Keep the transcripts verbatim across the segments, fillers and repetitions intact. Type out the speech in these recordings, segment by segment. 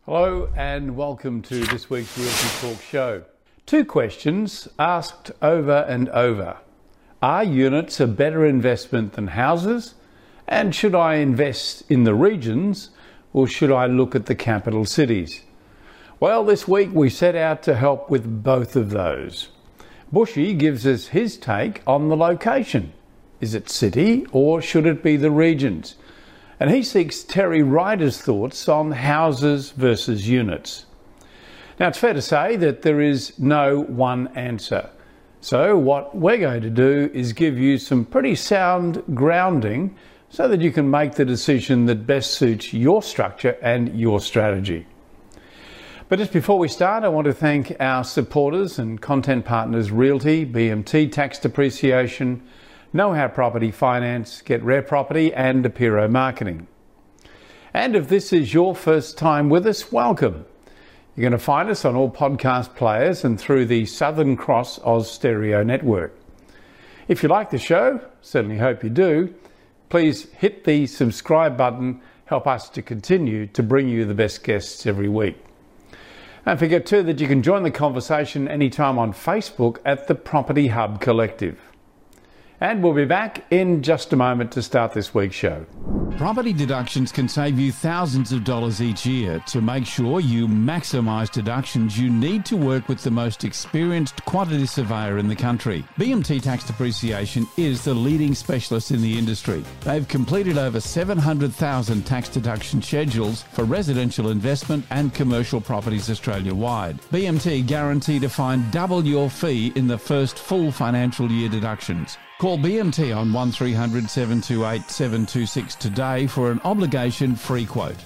Hello and welcome to this week's Realty Talk show. Two questions asked over and over. Are units a better investment than houses? And should I invest in the regions or should I look at the capital cities? Well, this week we set out to help with both of those. Bushy gives us his take on the location. Is it city or should it be the regions? And he seeks Terry Ryder's thoughts on houses versus units. Now, it's fair to say that there is no one answer. So what we're going to do is give you some pretty sound grounding so that you can make the decision that best suits your structure and your strategy. But just before we start, I want to thank our supporters and content partners Realty, B M T Tax Depreciation, Know How Property Finance, Get Rare Property and Apiro Marketing. And if this is your first time with us, welcome. You're going to find us on all podcast players and through the Southern Cross Oz Stereo Network. If you like the show, certainly hope you do, please hit the subscribe button, help us to continue to bring you the best guests every week. Don't forget too that you can join the conversation anytime on Facebook at the Property Hub Collective. And we'll be back in just a moment to start this week's show. Property deductions can save you thousands of dollars each year. To make sure you maximise deductions, you need to work with the most experienced quantity surveyor in the country. B M T Tax Depreciation is the leading specialist in the industry. They've completed over seven hundred thousand tax deduction schedules for residential investment and commercial properties Australia-wide. B M T guarantee to find double your fee in the first full financial year deductions. Call B M T on one three hundred, seven two eight, seven two six today for an obligation-free quote.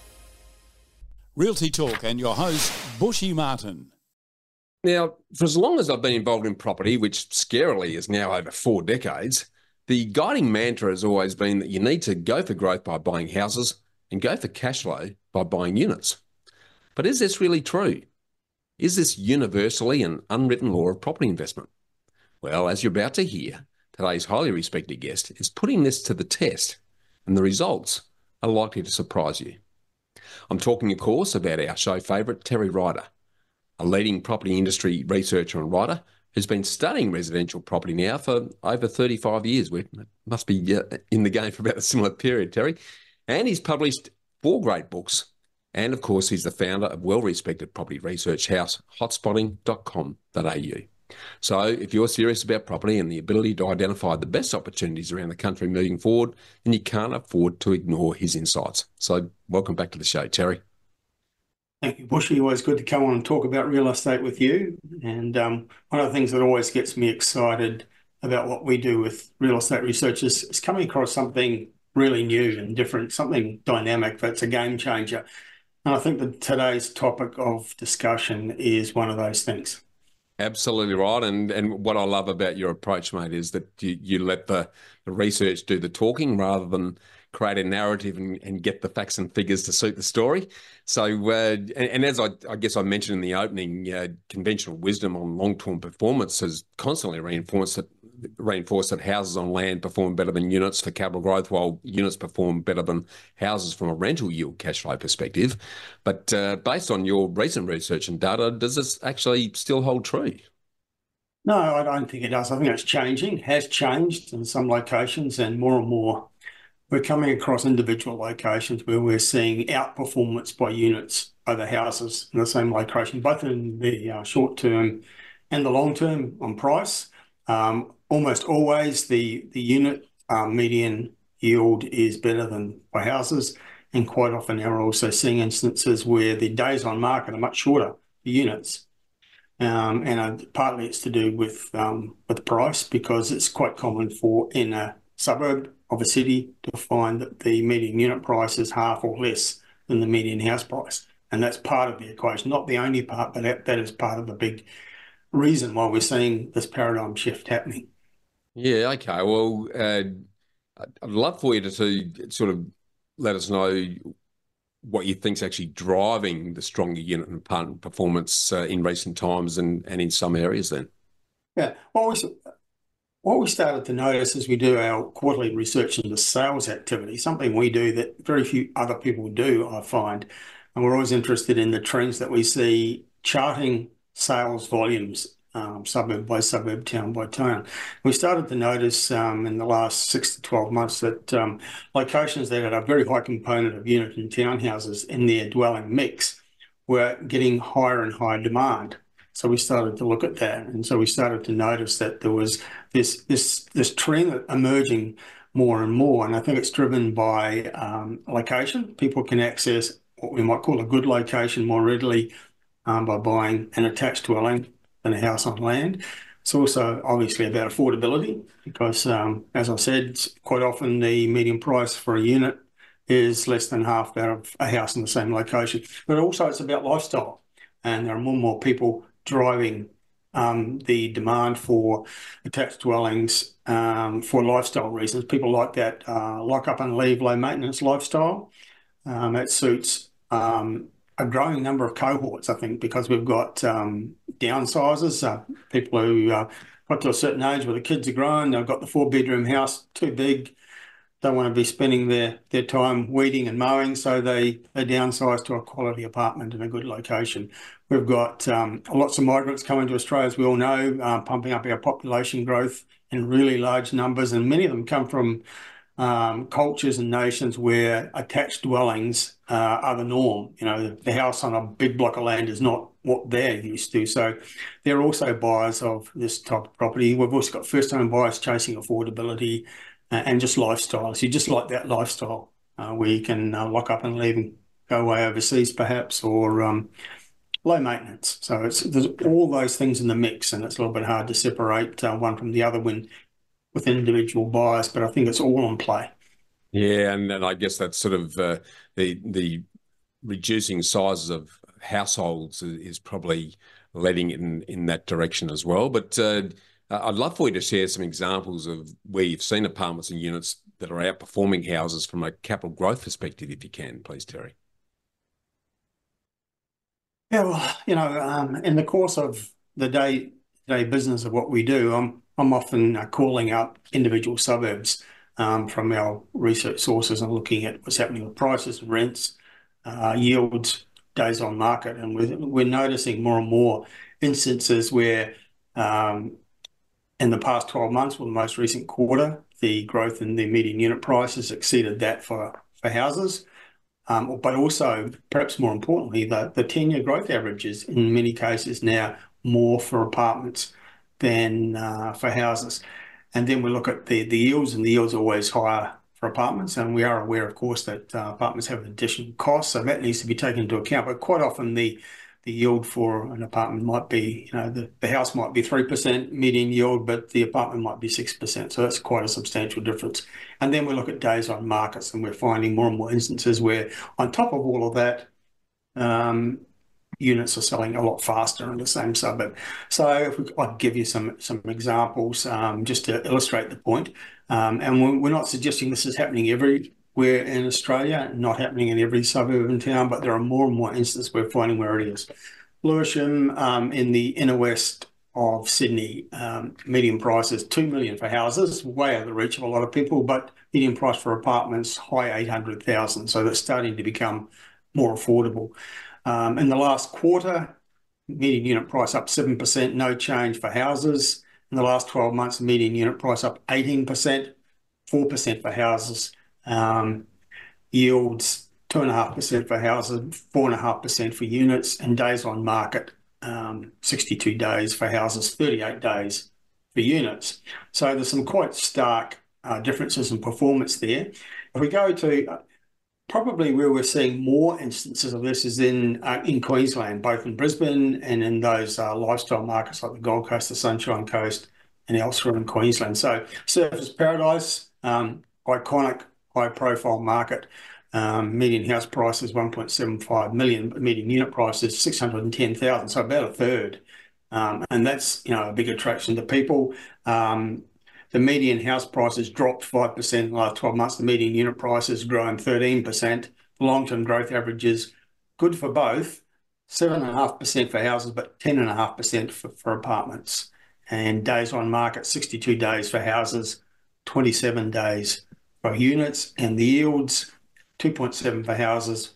Realty Talk and your host, Bushy Martin. Now, for as long as I've been involved in property, which scarily is now over four decades, the guiding mantra has always been that you need to go for growth by buying houses and go for cash flow by buying units. But is this really true? Is this universally an unwritten law of property investment? Well, as you're about to hear, today's highly respected guest is putting this to the test, and the results are likely to surprise you. I'm talking, of course, about our show favourite, Terry Ryder, a leading property industry researcher and writer who's been studying residential property now for over thirty-five years. We must be in the game for about a similar period, Terry. And he's published four great books. And, of course, he's the founder of well-respected property research house, hotspotting dot com dot a u. So if you're serious about property and the ability to identify the best opportunities around the country moving forward, then you can't afford to ignore his insights. So welcome back to the show, Terry. Thank you, Bushy. Always good to come on and talk about real estate with you. And um, one of the things that always gets me excited about what we do with real estate research is, is coming across something really new and different, something dynamic that's a game changer. And I think that today's topic of discussion is one of those things. Absolutely right. And and what I love about your approach, mate, is that you, you let the, the research do the talking rather than create a narrative and, and get the facts and figures to suit the story. So, uh, and, and as I, I guess I mentioned in the opening, uh, conventional wisdom on long-term performance has constantly reinforced that, reinforced that houses on land perform better than units for capital growth, while units perform better than houses from a rental yield cash flow perspective. But uh, based on your recent research and data, does this actually still hold true? No, I don't think it does. I think it's changing, has changed in some locations, and more and more we're coming across individual locations where we're seeing outperformance by units over houses in the same location, both in the uh, short term and the long term on price. Um, almost always the, the unit um, median yield is better than by houses, and quite often we're also seeing instances where the days on market are much shorter for units. Um, and uh, partly it's to do with um, with price, because it's quite common for in a suburb of a city to find that the median unit price is half or less than the median house price. And that's part of the equation, not the only part, but that, that is part of the big reason why we're seeing this paradigm shift happening. Yeah, okay. Well, uh, I'd love for you to, to sort of let us know what you think's actually driving the stronger unit and apartment performance uh, in recent times and, and in some areas then. Yeah, well, we, what we started to notice as we do our quarterly research into sales activity, something we do that very few other people do, I find, and we're always interested in the trends that we see charting sales volumes, um, suburb by suburb, town by town. We started to notice um, in the last six to twelve months that um, locations that had a very high component of unit and townhouses in their dwelling mix were getting higher and higher demand. So we started to look at that, and so we started to notice that there was this this this trend emerging more and more, and I think it's driven by um, location. People can access what we might call a good location more readily um, by buying an attached dwelling than a house on land. It's also obviously about affordability because, um, as I said, quite often the median price for a unit is less than half that of a house in the same location. But also it's about lifestyle, and there are more and more people driving um, the demand for attached dwellings um, for lifestyle reasons. People like that uh, lock up and leave low maintenance lifestyle. Um, it suits um, a growing number of cohorts, I think, because we've got um, downsizers, uh, people who uh, got to a certain age where the kids are grown, they've got the four bedroom house too big, don't want to be spending their, their time weeding and mowing, so they, they downsize to a quality apartment in a good location. We've got um, lots of migrants coming to Australia, as we all know, uh, pumping up our population growth in really large numbers, and many of them come from um, cultures and nations where attached dwellings uh, are the norm. You know, the house on a big block of land is not what they're used to. So they're also buyers of this type of property. We've also got first-time buyers chasing affordability and just lifestyle. So you just like that lifestyle uh, where you can uh, lock up and leave and go away overseas perhaps, or um, low maintenance. So it's there's all those things in the mix, and it's a little bit hard to separate uh, one from the other when with individual buyers, but I think it's all on play. Yeah, and, and I guess that's sort of uh, the the reducing sizes of households is, is probably leading in, in that direction as well. But uh, I'd love for you to share some examples of where you've seen apartments and units that are outperforming houses from a capital growth perspective, if you can, please, Terry. Yeah, well, you know, um, in the course of the day-to-day business of what we do, I'm, I'm often uh, calling up individual suburbs um, from our research sources and looking at what's happening with prices, rents, uh, yields, days on market. And we're, we're noticing more and more instances where um, in the past twelve months, or the most recent quarter, the growth in the median unit prices exceeded that for, for houses. Um, but also, perhaps more importantly, the, the ten-year growth averages in many cases now more for apartments than uh, for houses. And then we look at the, the yields, and the yields are always higher for apartments. And we are aware, of course, that uh, apartments have additional costs, so that needs to be taken into account. But quite often the the yield for an apartment might be, you know, the, the house might be three percent median yield, but the apartment might be six percent. So that's quite a substantial difference. And then we look at days on markets, and we're finding more and more instances where on top of all of that, um, units are selling a lot faster in the same suburb. So if we, I'd give you some, some examples um, just to illustrate the point. Um, and we're not suggesting this is happening everywhere in Australia, not happening in every suburb in town, but there are more and more instances we're finding where it is. Lewisham um, in the inner west of Sydney, um, median price is two million dollars for houses, way out of the reach of a lot of people, but median price for apartments, high eight hundred thousand dollars. So that's starting to become more affordable. Um, in the last quarter, median unit price up seven percent, no change for houses. In the last twelve months, median unit price up eighteen percent, four percent for houses. Um, yields two point five percent for houses, four point five percent for units, and days on market, um, sixty-two days for houses, thirty-eight days for units. So there's some quite stark uh, differences in performance there. If we go to uh, probably where we're seeing more instances of this is in uh, in Queensland, both in Brisbane and in those uh, lifestyle markets like the Gold Coast, the Sunshine Coast, and elsewhere in Queensland. So Surfers Paradise, um, iconic, high-profile market. Um, median house price is one point seven five million, but median unit price is six hundred ten thousand, so about a third. Um, and that's, you know, a big attraction to people. Um, the median house price has dropped five percent in the last twelve months. The median unit price has grown thirteen percent. The long-term growth average is good for both, seven point five percent for houses, but ten point five percent for, for apartments. And days on market, sixty-two days for houses, twenty-seven days for units, and the yields, two point seven for houses,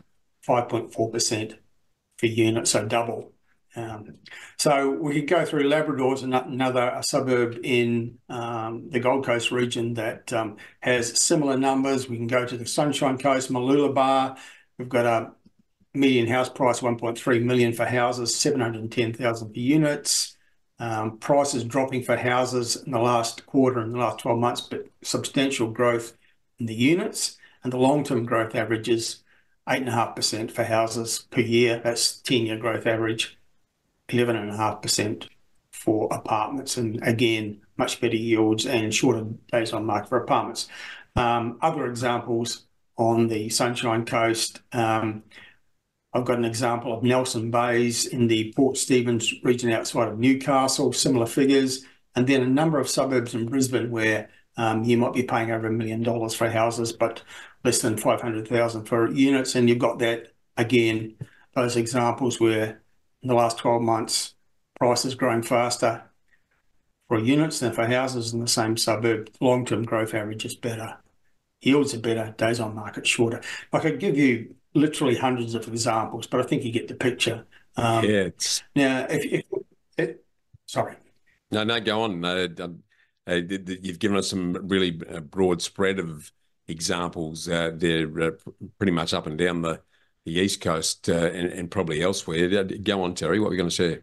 five point four percent for units, so double. Um, so we could go through Labrador's another a suburb in um, the Gold Coast region that um, has similar numbers. We can go to the Sunshine Coast, Mooloolaba. We've got a median house price one point three million for houses, seven hundred ten thousand for units. Um, prices dropping for houses in the last quarter, in the last twelve months, but substantial growth in the units, and the long-term growth average is eight point five percent for houses per year. That's ten-year growth average. eleven point five percent for apartments, and again, much better yields and shorter days on market for apartments. Um, other examples on the Sunshine Coast, um, I've got an example of Nelson Bays in the Port Stephens region outside of Newcastle, similar figures, and then a number of suburbs in Brisbane where um, you might be paying over a million dollars for houses, but less than five hundred thousand for units, and you've got that, again, those examples where in the last twelve months, prices growing faster for units than for houses in the same suburb. Long-term growth average is better. Yields are better, days on market shorter. I could give you literally hundreds of examples, but I think you get the picture. Um, yeah. It's... Now, if, if it, sorry. No, no, go on. Uh, uh, you've given us some really broad spread of examples. Uh, they're uh, pretty much up and down the the East Coast uh, and, and probably elsewhere. Go on, Terry, what are we going to share?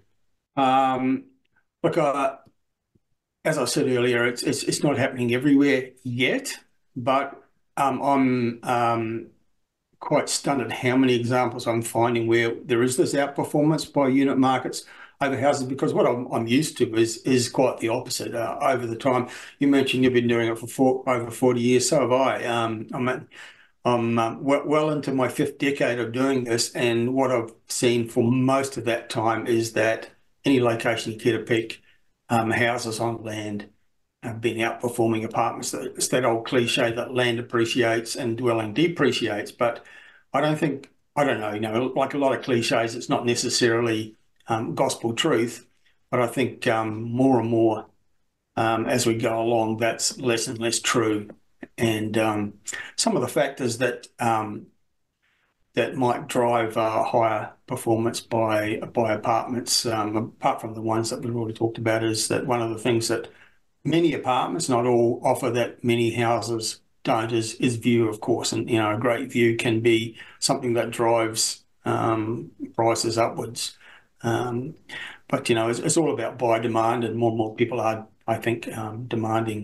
Um, look, uh, as I said earlier, it's, it's it's not happening everywhere yet, but um, I'm um, quite stunned at how many examples I'm finding where there is this outperformance by unit markets over houses, because what I'm, I'm used to is is quite the opposite. Uh, over the time, you mentioned you've been doing it for four, over forty years, so have I. Um, I'm at, I'm um, well into my fifth decade of doing this, and what I've seen for most of that time is that any location you care to pick, um, houses on land have been outperforming apartments. It's that old cliche that land appreciates and dwelling depreciates, but I don't think, I don't know, you know, like a lot of cliches, it's not necessarily um, gospel truth, but I think um, more and more um, as we go along, that's less and less true. And um, some of the factors that um, that might drive uh, higher performance by by apartments, um, apart from the ones that we've already talked about, is that one of the things that many apartments, not all, offer that many houses don't is, is view, of course. And, you know, a great view can be something that drives um, prices upwards. Um, but, you know, it's, it's all about buy demand, and more and more people are, I think, um, demanding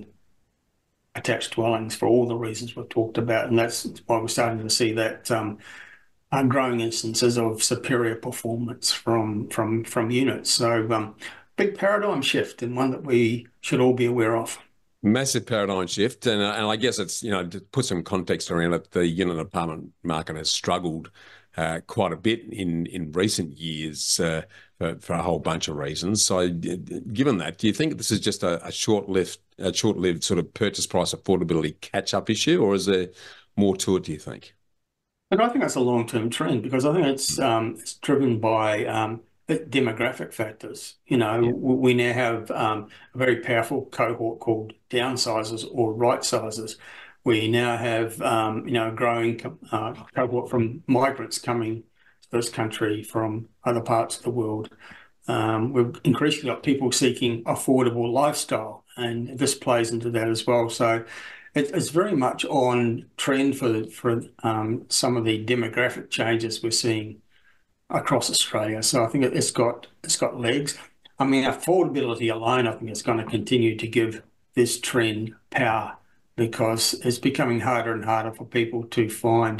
attached dwellings for all the reasons we've talked about. And that's why we're starting to see that um, are growing instances of superior performance from from from units. So um, big paradigm shift, and one that we should all be aware of. Massive paradigm shift, and uh, and I guess it's, you know, to put some context around it, the unit apartment market has struggled uh, quite a bit in in recent years uh, for, for a whole bunch of reasons. So, given that, do you think this is just a, a short-lived a short-lived sort of purchase price affordability catch-up issue, or is there more to it, do you think? Look, I think that's a long-term trend, because I think it's um, it's driven by um, demographic factors. You know, yeah. we now have um, a very powerful cohort called downsizers or right-sizers. We now have, um, you know, a growing uh, cohort from migrants coming to this country from other parts of the world. Um, we've increasingly got people seeking affordable lifestyle, and this plays into that as well. So it's very much on trend for for um, some of the demographic changes we're seeing across Australia. So I think it's got it's got legs. I mean, affordability alone, I think it's going to continue to give this trend power, because it's becoming harder and harder for people to find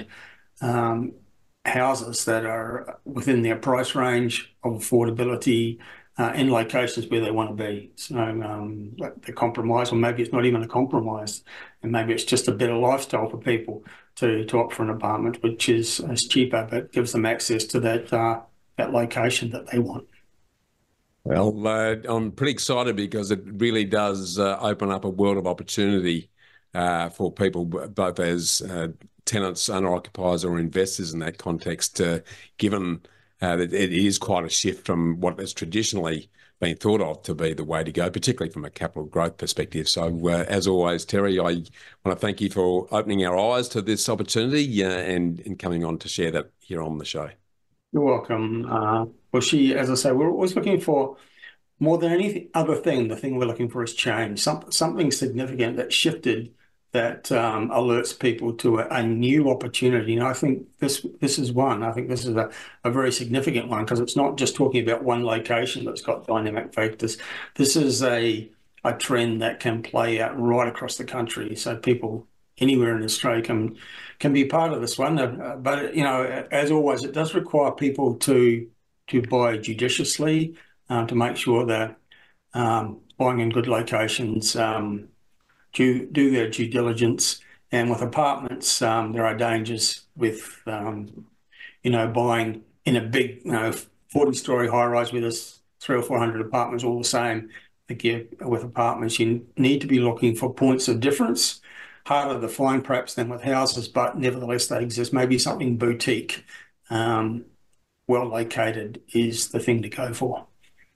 um, houses that are within their price range of affordability, Uh, in locations where they want to be. So um, the compromise, or maybe it's not even a compromise, and maybe it's just a better lifestyle for people to, to opt for an apartment, which is, is cheaper, but gives them access to that uh, that location that they want. Well, uh, I'm pretty excited, because it really does uh, open up a world of opportunity uh, for people, both as uh, tenants, owner-occupiers, or investors in that context, uh, given uh, it, it is quite a shift from what has traditionally been thought of to be the way to go, particularly from a capital growth perspective. So, uh, as always, Terry, I want to thank you for opening our eyes to this opportunity uh, and, and coming on to share that here on the show. You're welcome. Uh, well, she, as I say, we're always looking for more than any other thing. The thing we're looking for is change, some, something significant that shifted, that um, alerts people to a, a new opportunity. And I think this this is one. I think this is a, a very significant one, because it's not just talking about one location that's got dynamic factors. This is a a trend that can play out right across the country. So people anywhere in Australia can can be part of this one. Uh, but you know, as always, it does require people to to buy judiciously, uh, to make sure that um, buying in good locations. Um, Do, do their due diligence. And with apartments, um, there are dangers with, um, you know, buying in a big, you know, forty-story high-rise where there's three or four hundred apartments all the same. I think with apartments, you need to be looking for points of difference. Harder to find perhaps than with houses, but nevertheless they exist. Maybe something boutique, um, well located is the thing to go for.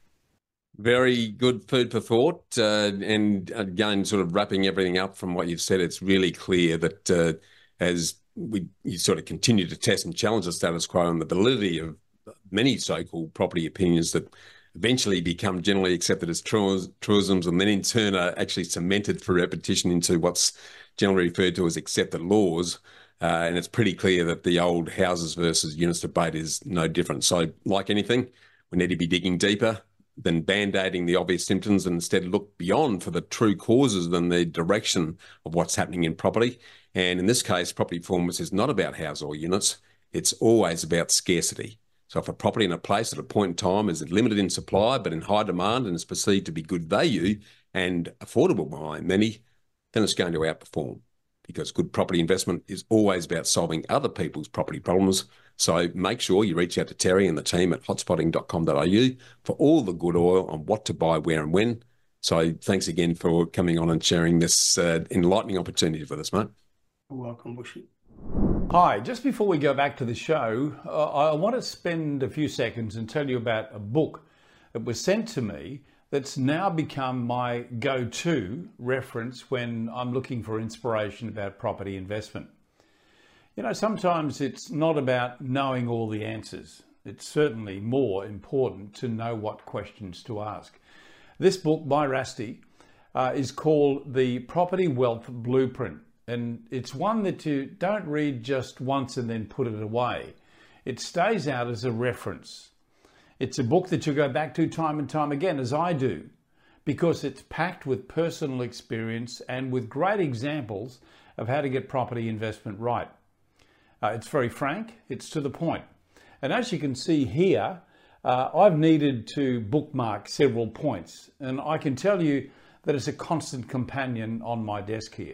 Very good food for thought. Uh, and again, sort of wrapping everything up from what you've said, it's really clear that uh, as we you sort of continue to test and challenge the status quo and the validity of many so-called property opinions that eventually become generally accepted as truisms and then in turn are actually cemented through repetition into what's generally referred to as accepted laws. Uh, and it's pretty clear that the old houses versus units debate is no different. So like anything, we need to be digging deeper than band-aiding the obvious symptoms and instead look beyond for the true causes than the direction of what's happening in property. And in this case, property performance is not about houses or units. It's always about scarcity. So if a property in a place at a point in time is limited in supply but in high demand and is perceived to be good value and affordable by many, then it's going to outperform, because good property investment is always about solving other people's property problems. So make sure you reach out to Terry and the team at hotspotting dot com dot a u for all the good oil on what to buy, where and when. So thanks again for coming on and sharing this uh, enlightening opportunity with us, mate. You're welcome, Bushy. Hi, just before we go back to the show, uh, I want to spend a few seconds and tell you about a book that was sent to me that's now become my go-to reference when I'm looking for inspiration about property investment. You know, sometimes it's not about knowing all the answers. It's certainly more important to know what questions to ask. This book by Rusty uh, is called The Property Wealth Blueprint, and it's one that you don't read just once and then put it away. It stays out as a reference. It's a book that you go back to time and time again, as I do, because it's packed with personal experience and with great examples of how to get property investment right. Uh, it's very frank, it's to the point. And as you can see here, uh, I've needed to bookmark several points, and I can tell you that it's a constant companion on my desk here.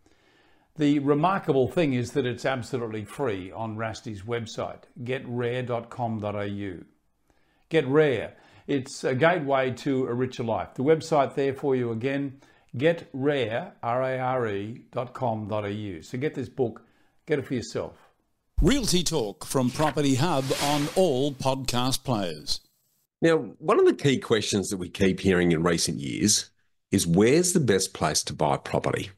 The remarkable thing is that it's absolutely free on Rusty's website, get rare dot com dot a u. Get Rare, it's a gateway to a richer life. The website there for you again, get rare, R A R E, dot com dot a u. So get this book, get it for yourself. Realty Talk from Property Hub on all podcast players. Now, one of the key questions that we keep hearing in recent years is, where's the best place to buy property?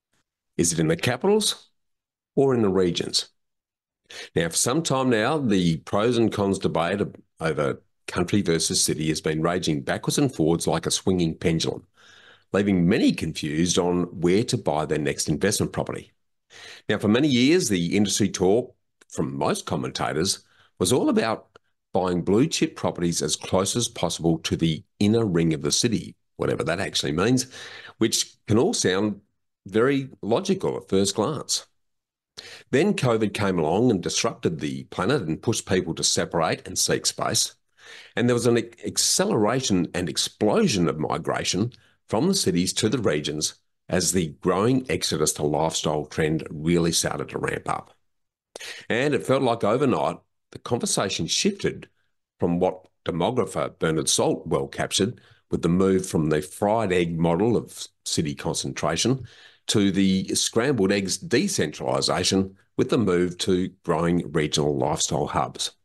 Is it in the capitals or in the regions? Now, for some time now, the pros and cons debate over country versus city has been raging backwards and forwards like a swinging pendulum, leaving many confused on where to buy their next investment property. Now, for many years, the industry talk from most commentators was all about buying blue chip properties as close as possible to the inner ring of the city, whatever that actually means, which can all sound very logical at first glance. Then COVID came along and disrupted the planet and pushed people to separate and seek space. And there was an acceleration and explosion of migration from the cities to the regions as the growing exodus to lifestyle trend really started to ramp up. And it felt like overnight, the conversation shifted from what demographer Bernard Salt well captured with the move from the fried egg model of city concentration to the scrambled eggs decentralisation with the move to growing regional lifestyle hubs.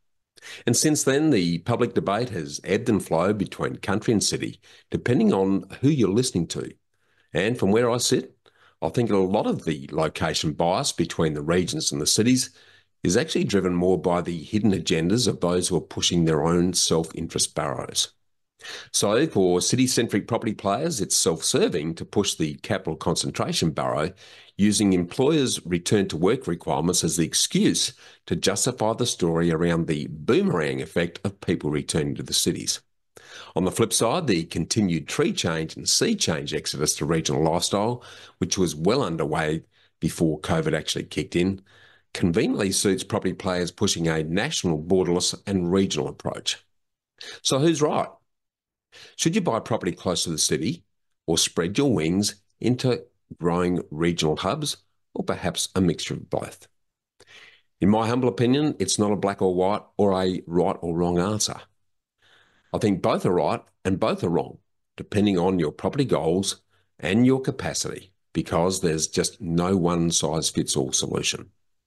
And since then, the public debate has ebbed and flowed between country and city, depending on who you're listening to. And from where I sit, I think a lot of the location bias between the regions and the cities is actually driven more by the hidden agendas of those who are pushing their own self-interest barrows. So for city-centric property players, it's self-serving to push the capital concentration barrow using employers' return-to-work requirements as the excuse to justify the story around the boomerang effect of people returning to the cities. On the flip side, the continued tree change and sea change exodus to regional lifestyle, which was well underway before COVID actually kicked in, conveniently suits property players pushing a national, borderless and regional approach. So who's right? Should you buy property close to the city or spread your wings into growing regional hubs, or perhaps a mixture of both? In my humble opinion, it's not a black or white or a right or wrong answer. I think both are right and both are wrong, depending on your property goals and your capacity, because there's just no one-size-fits-all solution.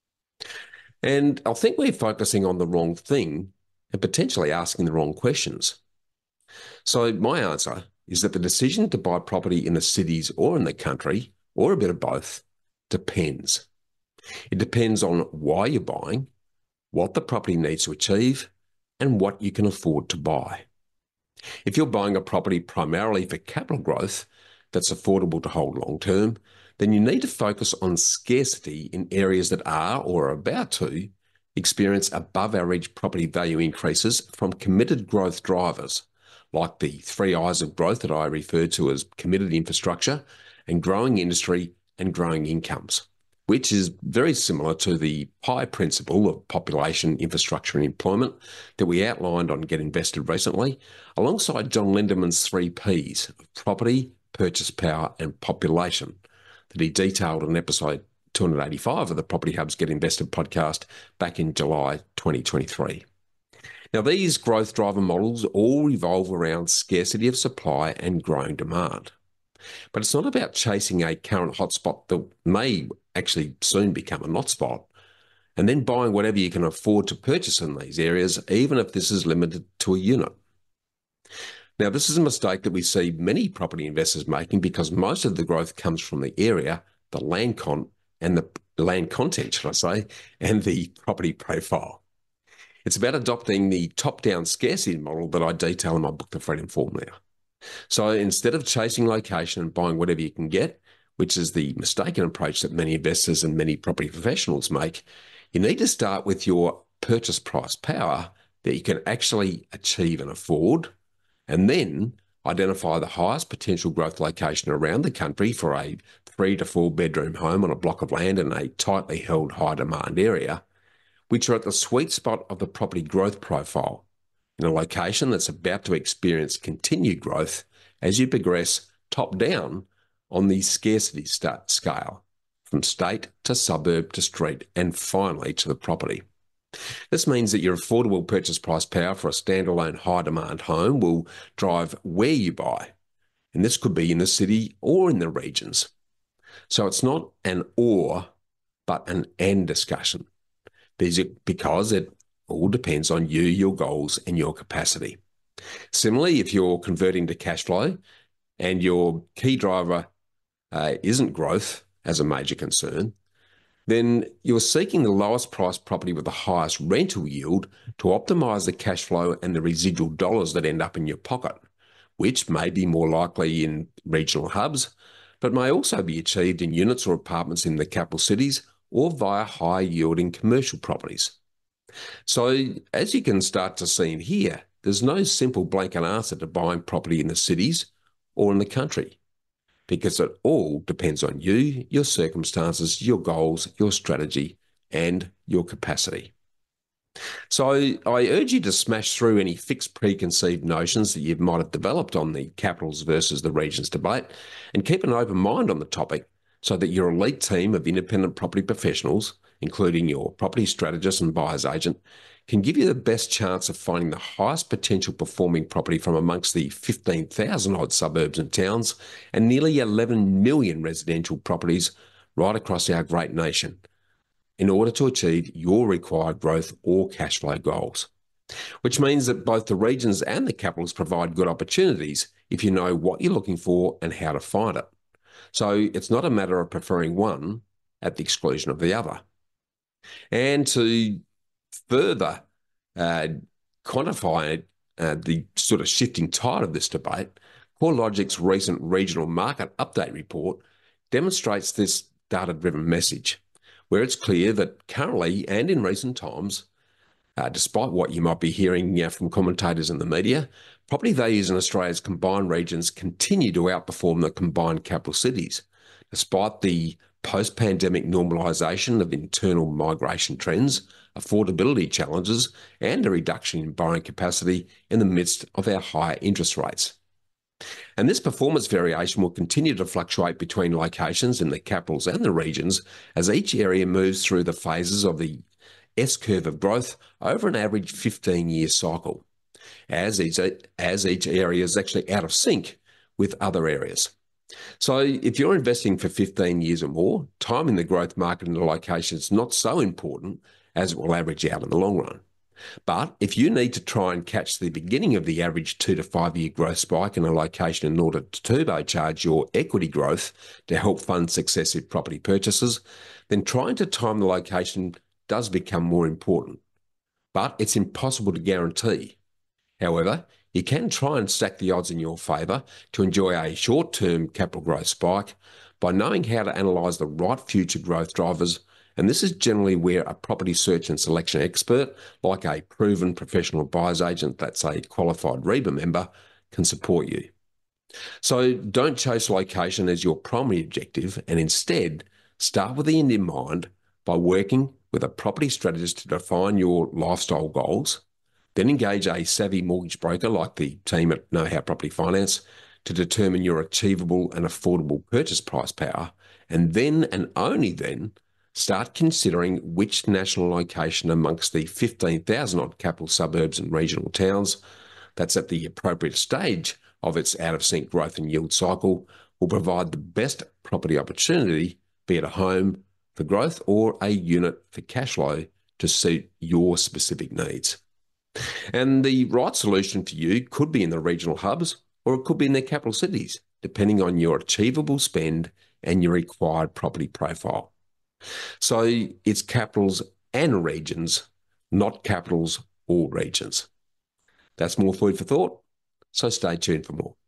And I think we're focusing on the wrong thing and potentially asking the wrong questions. So my answer is that the decision to buy property in the cities or in the country, or a bit of both, depends. It depends on why you're buying, what the property needs to achieve, and what you can afford to buy. If you're buying a property primarily for capital growth that's affordable to hold long term, then you need to focus on scarcity in areas that are or are about to experience above average property value increases from committed growth drivers, like the three I's of growth that I refer to as committed infrastructure and growing industry and growing incomes, which is very similar to the PIE principle of population, infrastructure and employment that we outlined on Get Invested recently, alongside John Lindeman's three Ps of property, purchase power and population that he detailed in episode two hundred eighty-five of the Property Hub's Get Invested podcast back in July twenty twenty-three. Now, these growth driver models all revolve around scarcity of supply and growing demand. But it's not about chasing a current hotspot that may actually soon become a not spot, and then buying whatever you can afford to purchase in these areas, even if this is limited to a unit. Now, this is a mistake that we see many property investors making because most of the growth comes from the area, the land con, and the land content, should I say, and the property profile. It's about adopting the top-down scarcity model that I detail in my book, The Freedom Formula. So instead of chasing location and buying whatever you can get, which is the mistaken approach that many investors and many property professionals make, you need to start with your purchase price power that you can actually achieve and afford, and then identify the highest potential growth location around the country for a three to four bedroom home on a block of land in a tightly held high demand area, which are at the sweet spot of the property growth profile in a location that's about to experience continued growth as you progress top down on the scarcity start scale, from state to suburb to street and finally to the property. This means that your affordable purchase price power for a standalone high demand home will drive where you buy, and this could be in the city or in the regions. So it's not an or, but an and discussion, because it all depends on you, your goals and your capacity. Similarly, if you're converting to cash flow and your key driver uh, isn't growth as a major concern, then you're seeking the lowest priced property with the highest rental yield to optimise the cash flow and the residual dollars that end up in your pocket, which may be more likely in regional hubs, but may also be achieved in units or apartments in the capital cities or via high-yielding commercial properties. So, as you can start to see in here, there's no simple blanket answer to buying property in the cities or in the country, because it all depends on you, your circumstances, your goals, your strategy, and your capacity. So I urge you to smash through any fixed preconceived notions that you might have developed on the capitals versus the regions debate, and keep an open mind on the topic so that your elite team of independent property professionals, including your property strategist and buyer's agent, can give you the best chance of finding the highest potential performing property from amongst the fifteen thousand odd suburbs and towns and nearly eleven million residential properties right across our great nation in order to achieve your required growth or cash flow goals. which means that both the regions and the capitals provide good opportunities if you know what you're looking for and how to find it. So it's not a matter of preferring one at the exclusion of the other. And to further uh, quantify uh, the sort of shifting tide of this debate, CoreLogic's recent regional market update report demonstrates this data-driven message, where it's clear that currently and in recent times, uh, despite what you might be hearing you know, from commentators in the media, property values in Australia's combined regions continue to outperform the combined capital cities, despite the post-pandemic normalisation of internal migration trends, affordability challenges, and a reduction in borrowing capacity in the midst of our higher interest rates. And this performance variation will continue to fluctuate between locations in the capitals and the regions as each area moves through the phases of the S-curve of growth over an average fifteen-year cycle, as each, as each area is actually out of sync with other areas. So if you're investing for fifteen years or more, timing the growth market in the location is not so important as it will average out in the long run. But if you need to try and catch the beginning of the average two to five year growth spike in a location in order to turbocharge your equity growth to help fund successive property purchases, then trying to time the location does become more important. But it's impossible to guarantee. However, you can try and stack the odds in your favour to enjoy a short-term capital growth spike by knowing how to analyse the right future growth drivers, and this is generally where a property search and selection expert, like a proven professional buyer's agent that's a qualified REBA member, can support you. So don't chase location as your primary objective, and instead start with the end in mind by working with a property strategist to define your lifestyle goals. Then engage a savvy mortgage broker like the team at Know How Property Finance to determine your achievable and affordable purchase price power, and then and only then start considering which national location amongst the fifteen thousand odd capital suburbs and regional towns that's at the appropriate stage of its out-of-sync growth and yield cycle will provide the best property opportunity, be it a home for growth or a unit for cash flow to suit your specific needs. And the right solution for you could be in the regional hubs or it could be in the capital cities, depending on your achievable spend and your required property profile. So it's capitals and regions, not capitals or regions. That's more food for thought, so stay tuned for more.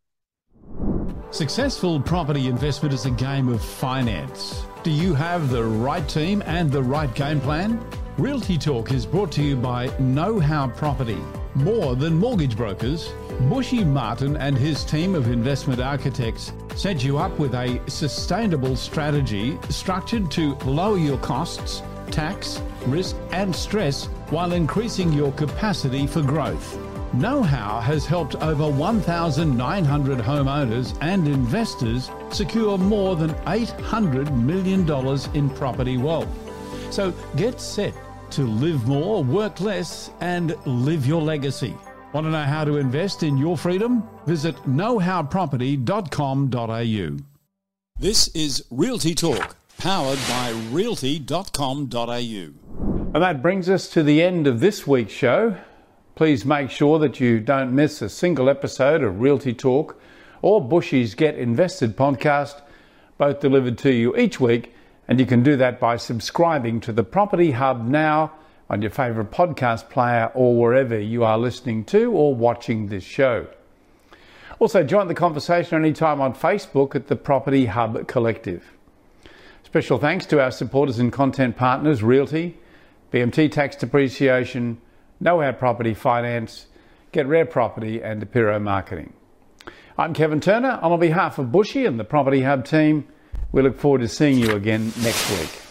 Successful property investment is a game of finance. Do you have the right team and the right game plan? Realty Talk is brought to you by Know How Property. More than mortgage brokers, Bushy Martin and his team of investment architects set you up with a sustainable strategy structured to lower your costs, tax, risk and stress while increasing your capacity for growth. Know How has helped over one thousand nine hundred homeowners and investors secure more than eight hundred million dollars in property wealth. So get set to live more, work less, and live your legacy. Want to know how to invest in your freedom? Visit know how property dot com dot a u. This is Realty Talk, powered by realty dot com dot a u. And that brings us to the end of this week's show. Please make sure that you don't miss a single episode of Realty Talk or Bushy's Get Invested podcast, both delivered to you each week. And you can do that by subscribing to the Property Hub now on your favourite podcast player or wherever you are listening to or watching this show. Also, join the conversation anytime on Facebook at the Property Hub Collective. Special thanks to our supporters and content partners, Realty, B M T Tax Depreciation, Know How Property Finance, Get Rare Property and Apiro Marketing. I'm Kevin Turner, and on behalf of Bushy and the Property Hub team, we look forward to seeing you again next week.